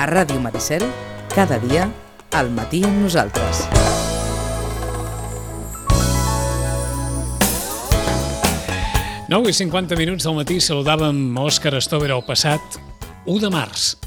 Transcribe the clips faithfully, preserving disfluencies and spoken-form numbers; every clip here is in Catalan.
Ràdio Maricel, cada dia, al matí amb nosaltres. nou i cinquanta minuts del matí saludàvem Òscar Stover el passat u de març.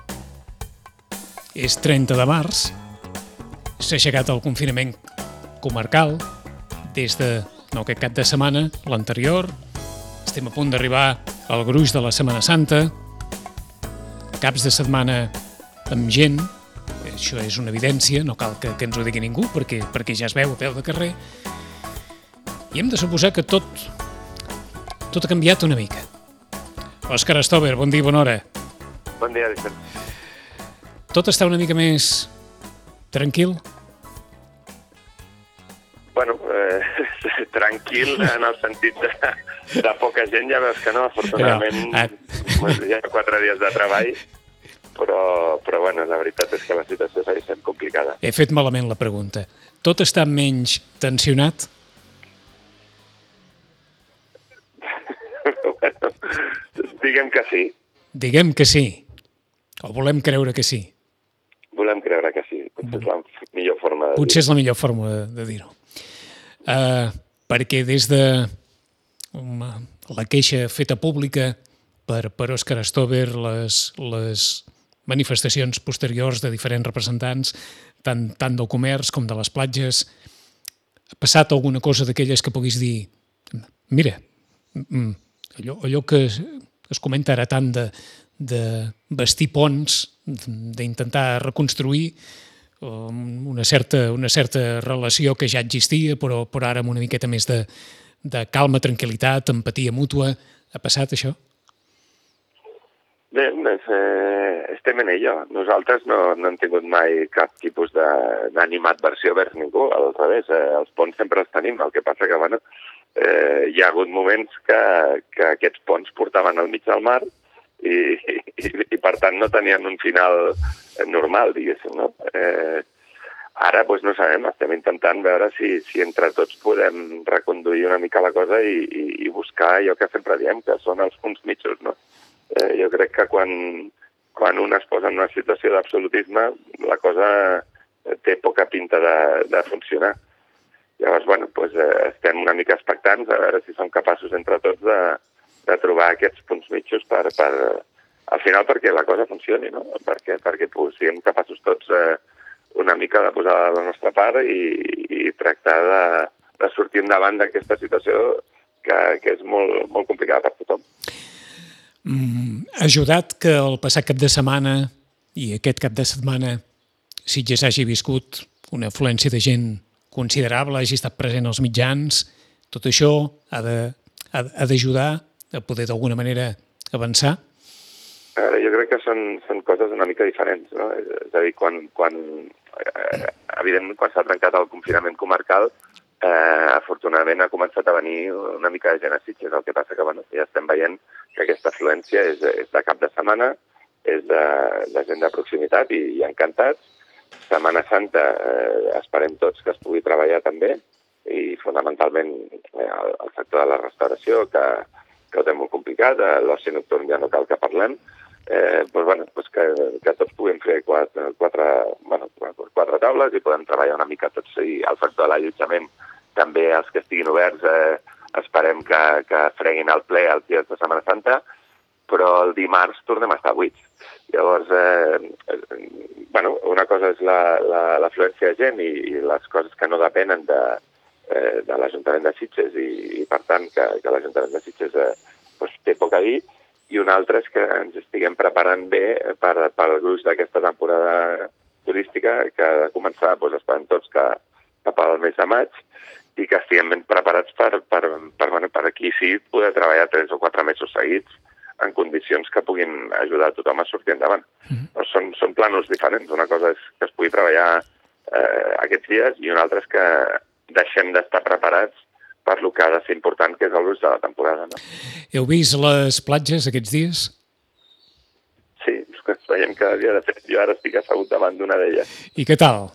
És trenta de març, s'ha aixecat el confinament comarcal des de, no aquest cap de setmana, l'anterior. Estem a punt d'arribar al gruix de la Setmana Santa, caps de setmana amb gent, això és una evidència, no cal que, que ens ho digui ningú, perquè, perquè ja es veu a peu de carrer, i hem de suposar que tot, tot ha canviat una mica. Òscar Stover, bon dia, bona hora. Bon dia, Vicent. Tot està una mica més tranquil? Bueno, eh, tranquil en el sentit de, de poca gent, ja veus que no, afortunadament Ah. hi ha quatre dies de treball, però, però bueno, la veritat és que la situació segueix sent complicada. He fet malament la pregunta. Tot està menys tensionat? Bueno, diguem que sí. Diguem que sí. O volem creure que sí. Volem creure que sí. Potser és la millor forma de Potser és la millor forma de, de dir-ho. Uh, perquè des de um, la queixa feta pública per, per Òscar Stover, les, les manifestacions posteriors de diferents representants, tant, tant del comerç com de les platges, ha passat alguna cosa d'aquelles que puguis dir mira, mm, allò, allò que es, es comenta ara tant de, de bastir ponts, d'intentar reconstruir una certa, una certa relació que ja existia, però, però ara amb una miqueta més de, de calma, tranquil·litat, empatia mútua. Ha passat això? Bé, doncs, eh, estem en ello. Nosaltres no, no hem tingut mai cap tipus d'animadversió vers ningú, al revés, eh, els ponts sempre els tenim, el que passa que, bueno, eh, hi ha hagut moments que, que aquests ponts portaven al mig del mar i, i, i per tant no tenien un final normal, diguéssim, no? Eh, ara, doncs no sabem, estem intentant veure si, si entre tots podem reconduir una mica la cosa i, i, i buscar allò que sempre diem, que són els punts mitjos, no? Eh, jo crec que quan, quan un es posa en una situació d'absolutisme, la cosa té poca pinta de, de funcionar. Llavors, bueno, doncs, eh, estem una mica expectants a veure si som capaços entre tots de, de trobar aquests punts mitjos per, per, al final perquè la cosa funcioni, no? Perquè, perquè pues, siguem capaços tots eh, una mica de posar la nostra part i, i tractar de, de sortir endavant d'aquesta situació que, que és molt, molt complicada per tothom. Mm, ha ajudat que el passat cap de setmana i aquest cap de setmana Sitges hagi viscut una afluència de gent considerable, hagi estat present als mitjans. Tot això ha de, ha, ha d'ajudar a poder d'alguna manera avançar? Ara, jo crec que són, són coses una mica diferents, no? És, és a dir, quan, quan eh, evidentment, quan s'ha trencat el confinament comarcal, eh, afortunadament ha començat a venir una mica de gent a Sitges. El que passa que, bueno, ja estem veient que aquesta afluència és, és de cap de setmana, és de, de gent de proximitat i, i encantats. Setmana Santa eh, esperem tots que es pugui treballar també i fonamentalment eh, el, el sector de la restauració, que, que ho té molt complicat, l'oci nocturn ja no cal que parlem, eh, doncs, bueno, doncs que, que tots puguem fer quatre, quatre, bueno, quatre taules i podem treballar una mica tots. I el sector de l'allotjament també, els que estiguin oberts, eh, esperem que, que freguin el ple els dies de Setmana Santa, però el dimarts tornem a estar buits. Llavors, eh, bueno, una cosa és l'afluència la, la, de gent i, i les coses que no depenen de, eh, de l'Ajuntament de Sitges i, i per tant, que, que l'Ajuntament de Sitges eh, doncs, té poc a dir, i una altra és que ens estiguem preparant bé per, per el gruix d'aquesta temporada turística que ha de començar, doncs, esperem tots que cap al mes de maig, i que estiguem ben preparats per, per, per, bueno, per aquí sí poder treballar tres o quatre mesos seguits en condicions que puguin ajudar a tothom a sortir endavant. Mm-hmm. Doncs són, són plànols diferents. Una cosa és que es pugui treballar eh, aquests dies i una altra és que deixem d'estar preparats per lo que ha de ser important, que és el gruix de la temporada. No? Heu vist les platges aquests dies? Sí, és que veiem cada dia. De fet, jo ara estic assegut davant d'una d'elles. I què tal?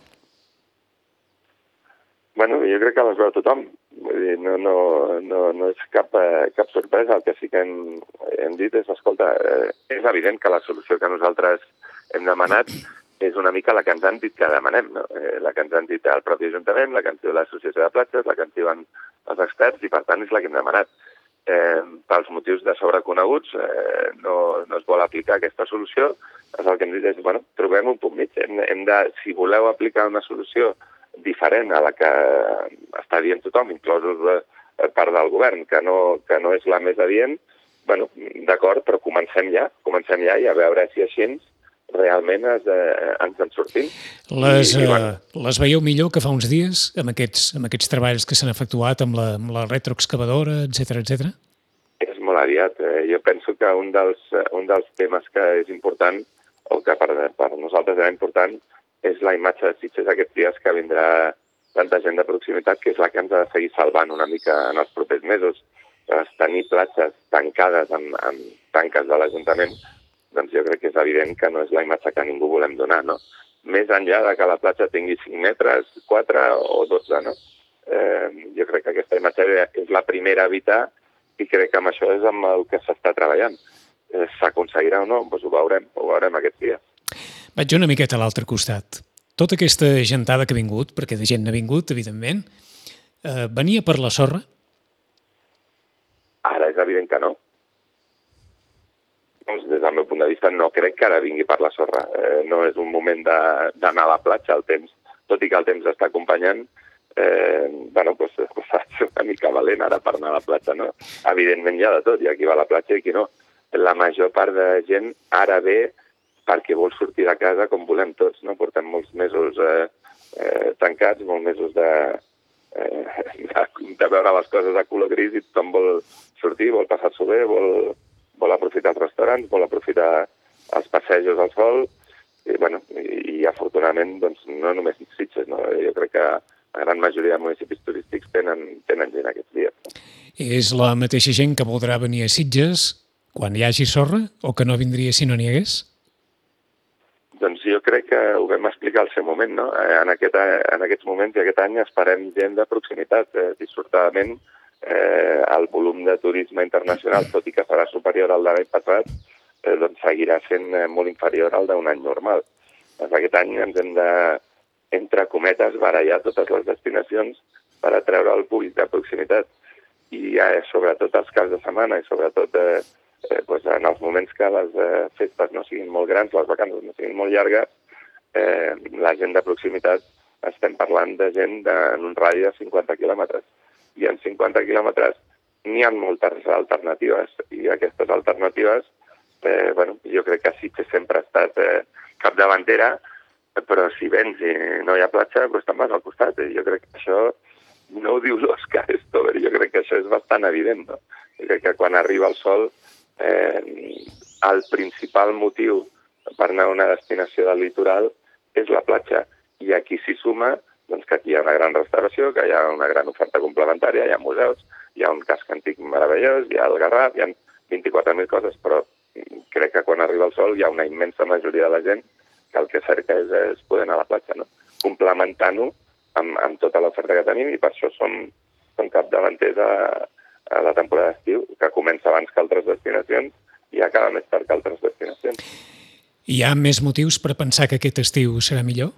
Bueno, jo crec que les veu tothom. Vull dir, no, no, no, no és cap, eh, cap sorpresa. El que sí que hem, hem dit és, escolta, eh, és evident que la solució que nosaltres hem demanat és una mica la que ens han dit que demanem, no? Eh, la que ens han dit el propi Ajuntament, la que ens diu l'Associació de Platges, la que ens diuen els experts, i per tant és la que hem demanat. Eh, pels motius de sobreconeguts eh, no, no es vol aplicar aquesta solució. El que hem dit és, bueno, trobem un punt mig. Hem, hem de, si voleu aplicar una solució diferent a la que està dient tothom, inclosos eh, part del govern, que no, que no és la més adient, bueno, d'acord, però comencem ja, comencem ja i a veure si així realment es, eh, ens en sortim. Les, I, i, bueno, eh, les veieu millor que fa uns dies amb aquests, amb aquests treballs que s'han efectuat amb la, amb la retroexcavadora, etcètera, etcètera? És molt aviat. Eh, jo penso que un dels, un dels temes que és important, o que per, per nosaltres era important, és la imatge de Sitges aquests dies que vindrà tanta gent de proximitat, que és la que ens ha de seguir salvant una mica en els propers mesos. Es tenir platges tancades amb, amb tanques de l'Ajuntament, doncs jo crec que és evident que no és la imatge que ningú volem donar, no? Més enllà de que la platja tingui cinc metres, quatre o dotze, no? Eh, jo crec que aquesta imatge és la primera a evitar i crec que amb això és amb el que s'està treballant. Eh, S'aconseguirà o no? Doncs ho veurem, ho veurem aquests dies. Vaig una miqueta a l'altre costat. Tota aquesta gentada que ha vingut, perquè de gent n'ha vingut, evidentment, eh, venia per la sorra? Ara és evident que no. Doncs des del meu punt de vista no crec que ara vingui per la sorra. Eh, no és un moment d'anar a la platja, el temps, tot i que el temps està acompanyant, eh, bueno, doncs s'ha de ser una mica valent ara per anar a la platja, no? Evidentment hi ha de tot, hi ha qui va a la platja i qui no. La major part de gent ara ve perquè vol sortir de casa com volem tots, no? Portem molts mesos eh, eh, tancats, molts mesos de, eh, de, de veure les coses a color gris i tothom vol sortir, vol passar-s'ho bé, vol, vol aprofitar els restaurants, vol aprofitar els passejos al sol, i, bueno, i, i afortunadament doncs, no només Sitges, no? Jo crec que la gran majoria de municipis turístics tenen, tenen gent aquests dies. No? És la mateixa gent que voldrà venir a Sitges quan hi hagi sorra o que no vindria si no n'hi hagués? Doncs jo crec que ho vam explicar al seu moment, no? En, aquest, en aquests moments i aquest any esperem gent de proximitat. Eh, dissortadament, eh, el volum de turisme internacional, tot i que serà superior al de l'any passat, eh, doncs seguirà sent molt inferior al d'un any normal. Doncs aquest any ens hem de, entre cometes, barallar totes les destinacions per atreure el públic de proximitat. I eh, sobretot els caps de setmana i sobretot eh, Eh, pues en els moments que les eh, festes no siguin molt grans, les vacances no siguin molt llargues, eh, la gent de proximitat estem parlant de gent de, en un radi de cinquanta quilòmetres. I en cinquanta quilòmetres n'hi ha moltes alternatives, i aquestes alternatives, eh, bueno, jo crec que Sitges sempre ha estat eh, capdavantera, però si vens i no hi ha platja, doncs te'n vas al costat. I jo crec que això no ho diu l'Òscar Stover, jo crec que això és bastant evident, no? Jo crec que quan arriba el sol, Eh, el principal motiu per anar a una destinació del litoral és la platja, i aquí s'hi suma doncs, que aquí hi ha una gran restauració, que hi ha una gran oferta complementària, hi ha museus, hi ha un casc antic meravellós, hi ha el Garraf, hi ha vint-i-quatre mil coses, però crec que quan arriba el sol hi ha una immensa majoria de la gent que el que cerca és, és poder anar a la platja, no? Complementant-ho amb, amb tota l'oferta que tenim, i per això som, som capdavanters a a la temporada d'estiu, que comença abans que altres destinacions i acaba més tard que altres destinacions. Hi ha més motius per pensar que aquest estiu serà millor?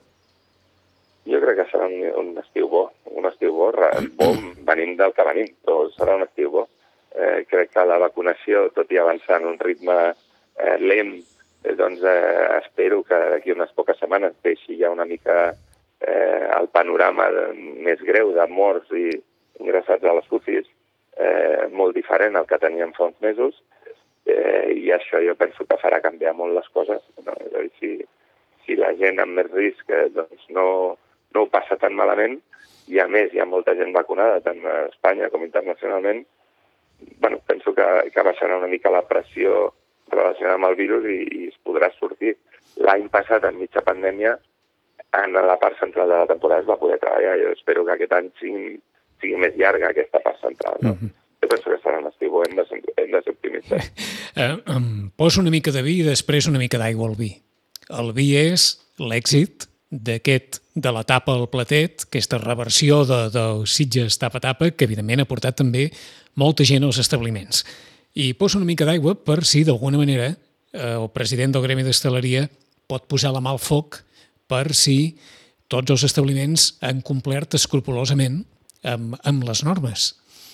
Jo crec que serà un, un estiu bo, un estiu bo, bo venint del que venim, però serà un estiu bo. Eh, crec que la vacunació, tot i avançar en un ritme eh, lent, eh, doncs eh, espero que d'aquí unes poques setmanes deixi ja una mica eh, el panorama de, més greu de morts i ingressats a les U C Is, Eh, molt diferent al que teníem fa uns mesos, eh, i això jo penso que farà canviar molt les coses, no? És a dir, si, si la gent amb més risc eh, doncs no, no ho passa tan malament, i a més hi ha molta gent vacunada tant a Espanya com internacionalment, bueno, penso que, que baixarà una mica la pressió relacionada amb el virus i, i es podrà sortir. L'any passat, en mitja pandèmia, en la part central de la temporada es va poder treballar. Jo espero que aquest any sigui sigui més llarga aquesta part central. No? Mm-hmm. Jo penso que serà un estiu, hem de ser, hem de ser optimistes. Eh, em poso una mica de vi i després una mica d'aigua al vi. El vi és l'èxit d'aquest, de la tapa al platet, aquesta reversió de, de Sitges tapa-tapa, que evidentment ha portat també molta gent als establiments. I poso una mica d'aigua per si d'alguna manera eh, el president del Gremi d'Hostaleria pot posar la mà al foc per si tots els establiments han complert escrupolosament amb, amb les normes.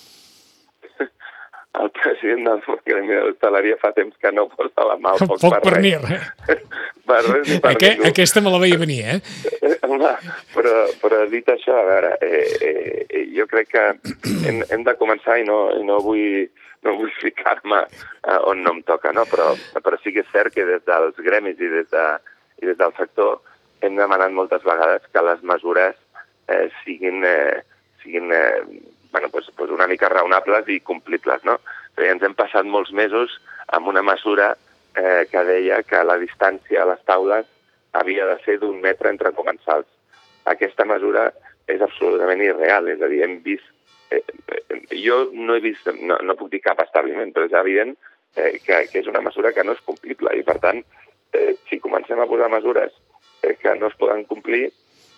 El president del Gremi de l'Hostaleria fa temps que no posa la mà al foc, foc per, per res. res. per res ni per Aqu ningú. Aquesta me la veia venir, eh? Home, però, però dit això, a veure, eh, eh, jo crec que hem, hem de començar i no, i no vull, no vull ficar-me eh, on no em toca, no? Però, però sí que és cert que des dels gremis i des, de, i des del sector hem demanat moltes vegades que les mesures eh, siguin, eh, siguin eh, bueno, pues, pues una mica raonables i complibles, no? O sigui, ens hem passat molts mesos amb una mesura eh, que deia que la distància a les taules havia de ser d'un metre entre comensals. Aquesta mesura és absolutament irreal, és a dir, hem vist... Eh, eh, jo no he vist, no, no puc dir cap establiment, però és evident eh, que, que és una mesura que no és complible i, per tant, eh, si comencem a posar mesures eh, que no es poden complir,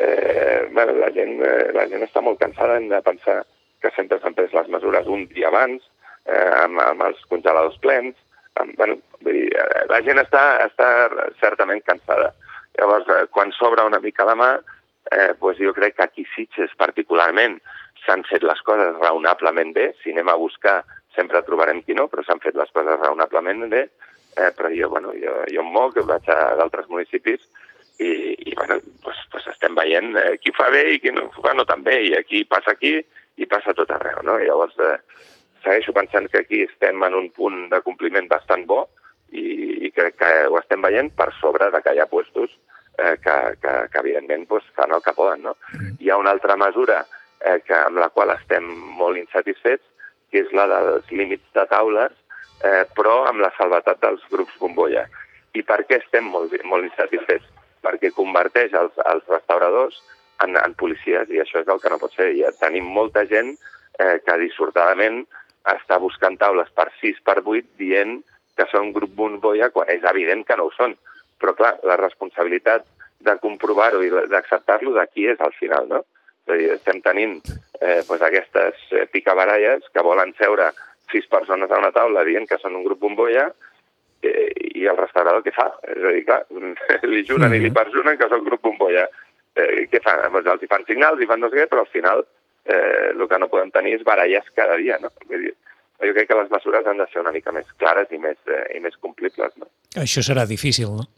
eh, bueno, la, gent, eh, la gent està molt cansada, hem de pensar que sempre s'han pres les mesures un dia abans, eh, amb, amb els congeladors plens, amb, bueno, vull dir, la gent està, està certament cansada. Llavors, eh, quan s'obre una mica la mà, eh, doncs jo crec que aquí Sitges particularment s'han fet les coses raonablement bé. Si anem a buscar sempre trobarem qui no, però s'han fet les coses raonablement bé. Eh, però jo, bueno, jo, jo em moc, vaig a d'altres municipis i, i bueno, doncs, doncs estem veient eh, qui fa bé i qui no fa no tan bé. I aquí passa aquí i passa tot arreu, no? I llavors eh, segueixo pensant que aquí estem en un punt de compliment bastant bo i, i crec que ho estem veient per sobre de que hi ha puestos eh, que, que, que evidentment pues, fan el que poden, no? Hi ha una altra mesura eh, que, amb la qual estem molt insatisfets, que és la dels límits de taules, eh, però amb la salvetat dels grups bombolla. I per què estem molt, molt insatisfets? Perquè converteix els, els restauradors en, en policies, i això és el que no pot ser. I tenim molta gent eh, que dissortadament està buscant taules per sis, per vuit, dient que són grup bombolla, quan és evident que no ho són. Però, clar, la responsabilitat de comprovar-ho i d'acceptar-lo d'aquí és al final, no? És a dir, estem tenint eh, doncs aquestes eh, picabaralles que volen seure sis persones a una taula dient que són un grup bombolla eh, i el restaurador què fa? És a dir, clar, li juren mm-hmm. i li perjuren que són grup bombolla. Eh, què fan? Doncs els hi fan signals, hi fan no sé què, però al final eh, el que no podem tenir és baralles cada dia, no? Vull dir, jo crec que les mesures han de ser una mica més clares i més, eh, i més complibles, no? Això serà difícil, no?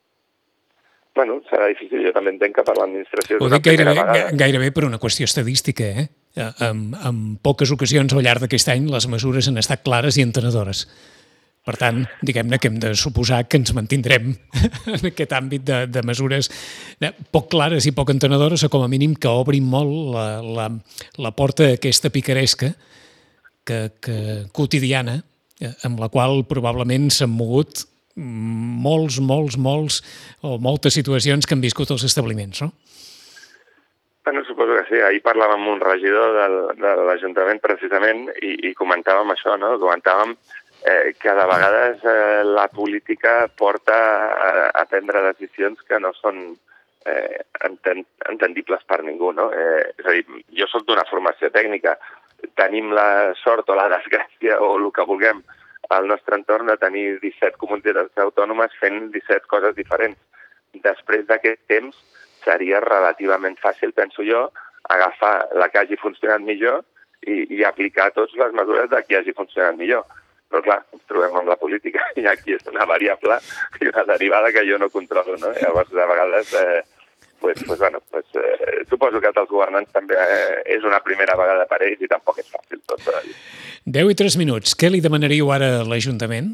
Bueno, serà difícil. Jo també entenc que per l'administració... Ho dic gairebé, gairebé per una qüestió estadística, eh? En, en poques ocasions al llarg d'aquest any les mesures han estat clares i entenedores. Per tant, diguem-ne que hem de suposar que ens mantindrem en aquest àmbit de, de mesures poc clares i poc entenedores, o com a mínim que obrin molt la, la, la porta aquesta picaresca que, que, quotidiana, amb la qual probablement s'han mogut molts, molts, molts o moltes situacions que han viscut els establiments, no? Bueno, suposo que sí. Ahir parlàvem amb un regidor del, de l'Ajuntament precisament i, i comentàvem això, no? Comentàvem eh, que de vegades eh, la política porta a, a prendre decisions que no són eh, enten, entendibles per ningú, no? Eh, és a dir, jo soc d'una formació tècnica. Tenim la sort o la desgràcia o el que vulguem al nostre entorn de tenir disset comunitats autònomes fent disset coses diferents. Després d'aquest temps seria relativament fàcil, penso jo, agafar la que hagi funcionat millor i, i aplicar totes les mesures de qui hagi funcionat millor. Però clar, ens trobem amb la política i aquí és una variable i una derivada que jo no controlo, no? Llavors, de vegades, eh, pues, pues, bueno, pues, eh, suposo que els governants també eh, és una primera vegada per ells i tampoc és fàcil tot. Però... deu i tres minuts. Què li demanaríeu ara a l'Ajuntament?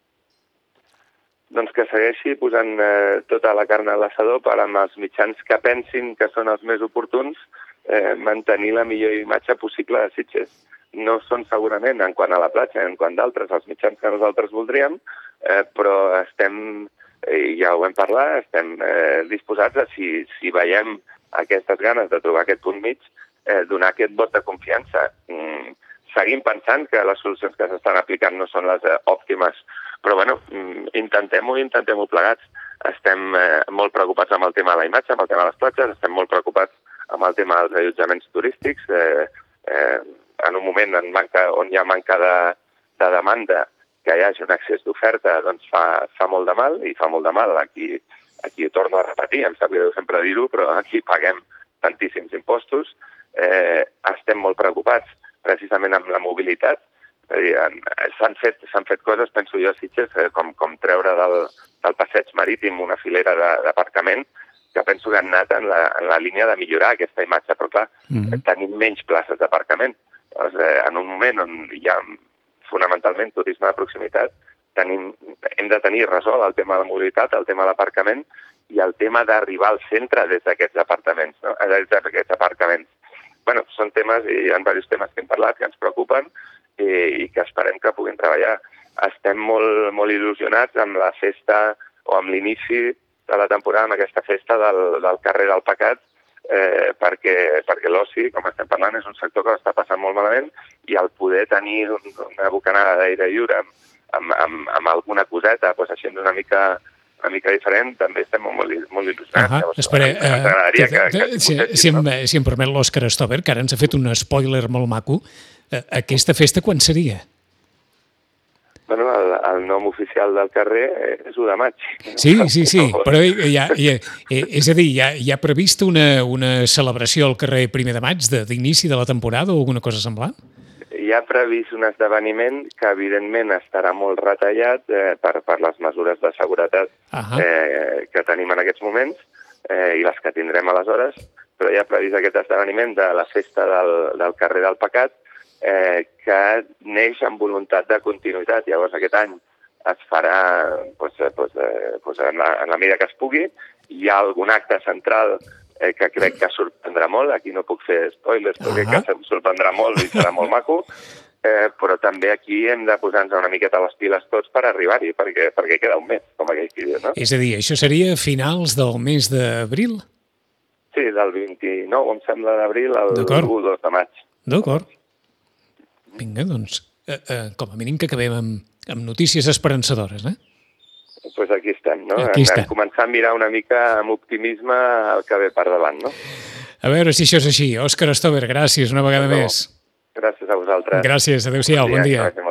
Doncs que segueixi posant eh, tota la carn a l'assador per amb els mitjans que pensin que són els més oportuns eh, mantenir la millor imatge possible de Sitges. No són segurament en quant a la platja, en quant d'altres, els mitjans que nosaltres voldríem, eh, però estem, eh, ja ho hem parlat, estem eh, disposats a, si, si veiem aquestes ganes de trobar aquest punt mig, eh, donar aquest vot de confiança. Mm, seguim pensant que les solucions que s'estan aplicant no són les eh, òptimes, però bueno, intentem-ho i intentem-ho plegats. Estem eh, molt preocupats amb el tema de la imatge, amb el tema de les platges, estem molt preocupats amb el tema dels allotjaments turístics. Eh, eh, en un moment en manca, on hi ha manca de, de demanda, que hi hagi un excés d'oferta, doncs fa, fa molt de mal, i fa molt de mal aquí aquí ho torno a repetir, em sap greu sempre dir-ho, però aquí paguem tantíssims impostos, eh, estem molt preocupats precisament amb la mobilitat. S'han fet, s'han fet coses, penso jo, a Sitges, eh, com, com treure del, del passeig marítim una filera d'aparcament, que penso que han anat en la, en la línia de millorar aquesta imatge, però clar, mm-hmm. tenim menys places d'aparcament. Doncs, eh, en un moment on hi ha fonamentalment turisme de proximitat, tenim, hem de tenir resolt el tema de la mobilitat, el tema de l'aparcament i el tema d'arribar al centre des d'aquests apartaments, no? des d'aquests aparcaments. Bueno, són temes, i hi ha diversos temes que hem parlat, que ens preocupen, i que esperem que puguin treballar. Estem molt, molt il·lusionats amb la festa o amb l'inici de la temporada, amb aquesta festa del, del carrer del Pecat, eh, perquè, perquè l'oci, com estem parlant, és un sector que està passant molt malament i el poder tenir un, una bocanada d'aire lliure amb, amb, amb, amb alguna coseta, doncs així una mica una mica diferent, també estem molt, molt il·lusionats. Uh -huh. Espera, uh, que, que, que, si, si, em, si em permet l'Òscar Stover, que ara ens ha fet un spoiler molt maco, uh, aquesta festa quan seria? Bueno, el, el nom oficial del carrer és u de maig. Sí, sí, sí, però hi ha, hi ha, és a dir, hi ha, hi ha prevista una, una celebració al carrer primer de maig d'inici de la temporada o alguna cosa semblant? Hi ha previst un esdeveniment que, evidentment, estarà molt retallat eh, per, per les mesures de seguretat uh-huh. eh, que tenim en aquests moments eh, i les que tindrem aleshores, però hi ha previst aquest esdeveniment de la festa del, del carrer del Pecat eh, que neix amb voluntat de continuïtat. Llavors, aquest any es farà pues, pues, eh, pues, en, la, en la mida que es pugui. Hi ha algun acte central Eh, que crec que sorprendrà molt, aquí no puc fer spoilers, però crec que em sorprendrà molt i serà molt maco, eh, però també aquí hem de posar-nos una miqueta les piles tots per arribar-hi, perquè, perquè queda un mes, com aquell que diu, no? És a dir, això seria finals del mes d'abril? Sí, del vint-i-nou, em sembla, d'abril al u dos de maig. D'acord. Vinga, doncs, eh, eh, com a mínim que acabem amb, amb notícies esperançadores, eh? Doncs pues aquí estem, no? Aquí estem. Hem començat a mirar una mica amb optimisme el que ve per davant, no? A veure si això és així. Òscar Stover, gràcies una vegada no. més. Gràcies a vosaltres. Gràcies, adéu-siau, bon dia. Bon dia.